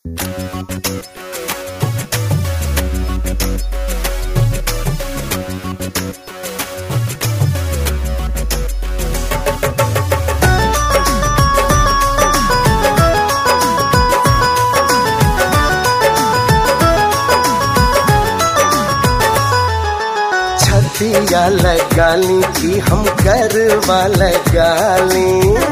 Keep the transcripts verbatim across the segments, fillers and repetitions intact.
छतिया लगाली कि हम गरबा लगाली,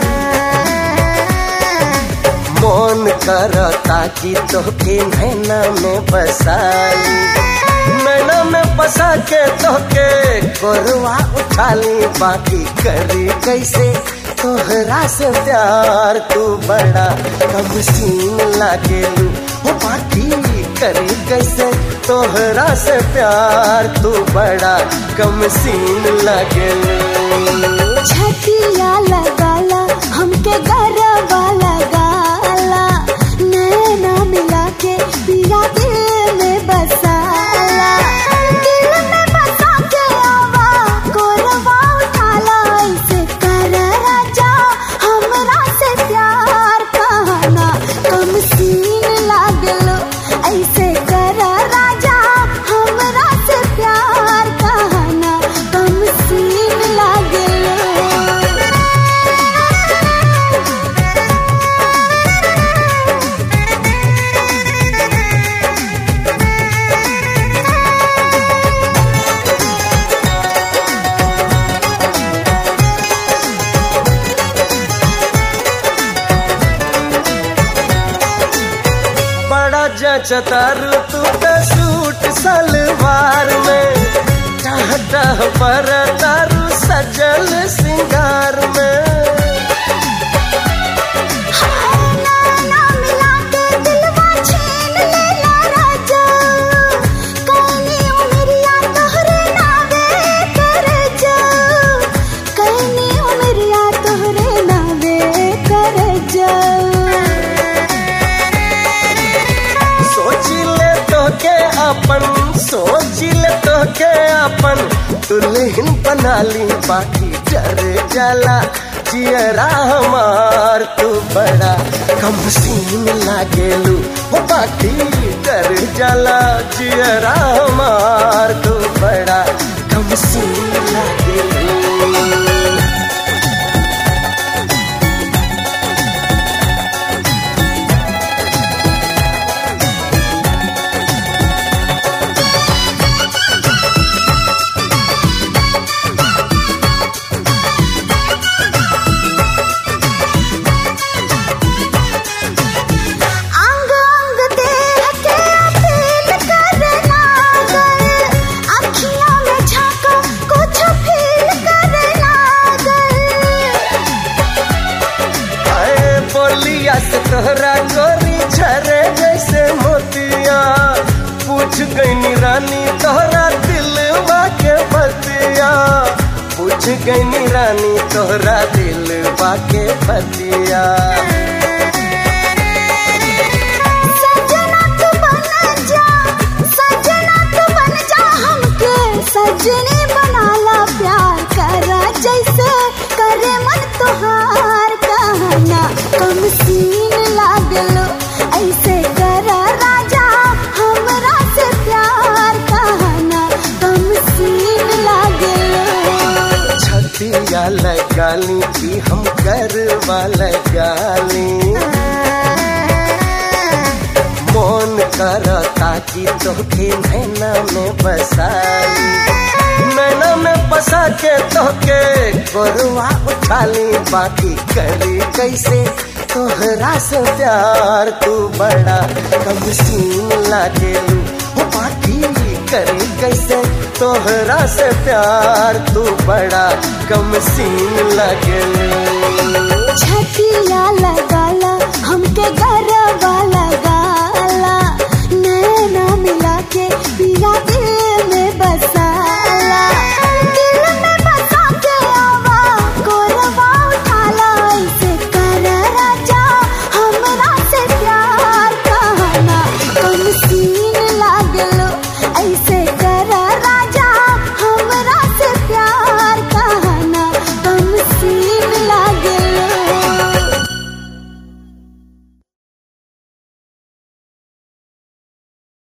मन करता कि तोके नैना में बसाली, नैना में बसा के तोके कोरवा उठाली। बाकी करी कैसे तोहरा से प्यार, तू बड़ा कम सीन लागेलू। बाकी करी कैसे तोहरा से प्यार, तू बड़ा कम सीन लागेलू। छतिया लगाला हमके गरबा लगाला, नैना मिला के पिया दिल में बसाला, दिल में बसा के आवा कोरवा उठाला। ऐसे कर राजा हमरा से प्यार, कहना कम सीन लागलो। ऐसे कर राजा हमरा से प्यार, कहना कम सीन लागलो। बड़ा जचतारू तू तो सूट सलवार में, टह टह पर तारू सजल सिंगार में। नैना मिला के दिलवा छीन लेला राजा, कइनी उमरिया तोहरे नावे कर जा, कइनी उमरिया तोहरे नावे कर जा। सोचिले तोके अपन, सोचिले तोके अपन दुल्हन बनाली। बाकी डर जाला जियरा हमार, तू बड़ा कम सीन लागेलू। बाकी डर जाला जियरा हमार, तू बड़ा कम सीन लागेलू। अंग अंग देह के अपील करे लागल, अखियों में झांका कुछ फील करे लागल। आए बोलिया से तोहरा गोरी झरे जैसे मोतिया, पूछ गईनी रानी तोहरा दिलवा के बतिया, पूछ गईनी रानी तोहरा दिलवा के बतिया। सजना तू बन जा, सजना तू बन जा, हमके सजनी बनाला। प्यार करा जैसे करे मन तोहार, कहना कम सीन लागलो। ऐसे करा राजा हमरा से प्यार, कहना कम सीन लागलो। छतिया लगाली कि हम गरबा लगाली, मन करता कि तोके नैना में बसाली, नैना में बसा के तोके कोरवा उठाली। बाकी करी कैसे तोहरा से प्यार, तू बड़ा कम सीन लागेलू। बाकी करी कैसे तोहरा से प्यार, तू बड़ा कम सीन लागेलू। छतिया लगाला हमके गरबा लगा